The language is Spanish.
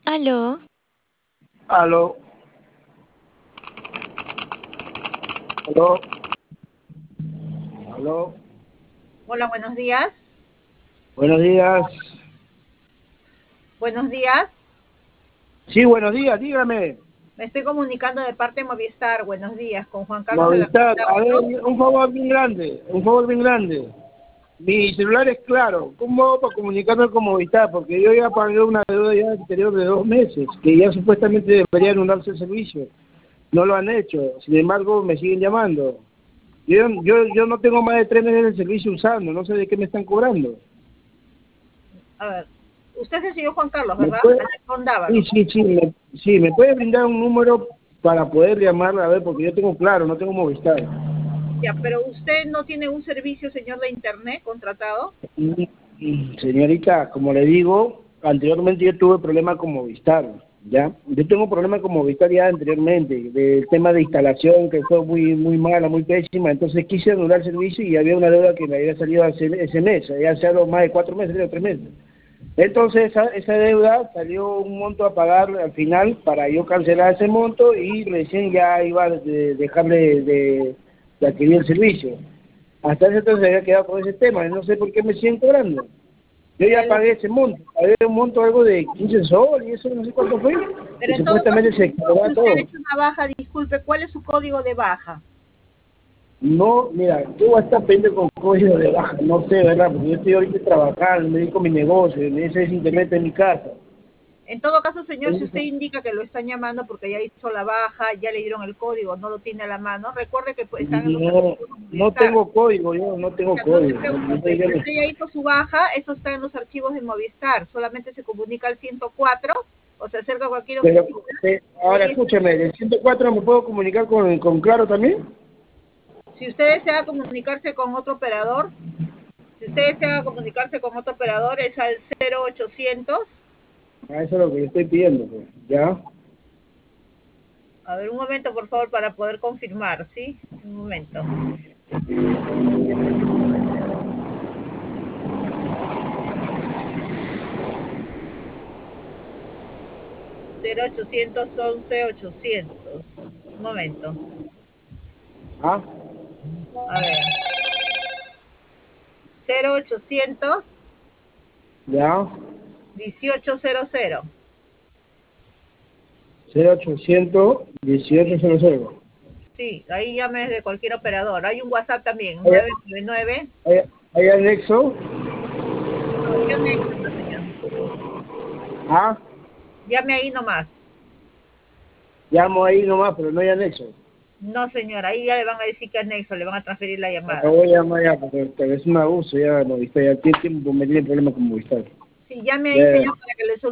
Aló, Aló, aló, aló. Hola, buenos días. Buenos días. Buenos días. Sí, buenos días, dígame. Me estoy comunicando de parte de Movistar. Buenos días, con Juan Carlos de la Movistar, Cuenta a ver, 8. un favor bien grande, un favor bien grande. Mi celular es claro. ¿Cómo hago para comunicarme con Movistar? Porque yo ya pagué una deuda ya anterior de 2 meses, que ya supuestamente debería anularse el servicio. No lo han hecho. Sin embargo, me siguen llamando. Yo no tengo más de 3 meses de servicio usando. No sé de qué me están cobrando. A ver, usted es el señor Juan Carlos, ¿Me ¿verdad? puede? Con Sí, Dávaro. sí, sí, sí, me puede brindar un número para poder llamarla, a ver, porque yo tengo claro, no tengo Movistar. Ya, pero usted no tiene un servicio, señor, de internet contratado. Señorita, como le digo, anteriormente yo tuve problemas con Movistar, ¿ya? Yo tengo problemas con Movistar ya anteriormente, del tema de instalación que fue muy mala, muy pésima, entonces quise anular el servicio y había una deuda que me había salido ese mes, ya hace algo más de 4 meses, 3 meses. Entonces esa deuda salió un monto a pagar al final para yo cancelar ese monto y recién ya iba a dejar de adquirir el servicio. Hasta ese entonces había quedado con ese tema y no sé por qué me siguen cobrando. Yo ya El- pagué ese monto, pagué un monto algo de 15 soles y eso no sé cuánto fue. pero Y en todo caso, supuestamente se señor, cobraba si usted ha todo. hecho una baja, disculpe, ¿cuál es su código de baja? No, mira, yo voy a estar pendiente con código de baja, no sé, ¿verdad? Porque yo estoy ahorita trabajando, me dedico a mi negocio, ese es internet en mi casa. En todo caso, señor, si usted indica que lo están llamando porque ya hizo la baja, ya le dieron el código, no lo tiene a la mano, recuerde que pues, están en los No, archivos de no Movistar. tengo código, yo no tengo Ya, no se código. preocupe, si usted ya hizo su baja, eso está en los archivos de Movistar. Solamente se comunica al 104 o se acerca a cualquier Pero, oficina y ahora ahí está. escúchame, ¿del 104 me puedo comunicar con Claro también? Si usted desea comunicarse con otro operador, si usted desea comunicarse con otro operador, es al 0800. Ah, eso es lo que le estoy pidiendo, pues, ¿ya? A ver, un momento, por favor, para poder confirmar, ¿sí? Un momento. 0811-800. Un momento. ¿Ah? A ver. 0800 ¿Ya? 1800. 0800-1800. Sí, ahí llame de cualquier operador. Hay un WhatsApp también, ¿Hay, 999. hay anexo? No, llame ahí nomás, señor. ¿Ah? Llame ahí nomás. Llamo ahí nomás, pero no hay anexo. No, señor, ahí ya le van a decir que anexo, le van a transferir la Acá llamada. voy a llamar ya, porque es un abuso ya, Movistar, ya tiene tiempo, me tiene problemas con Movistar. Sí, llame ahí, Ya, señor, para que le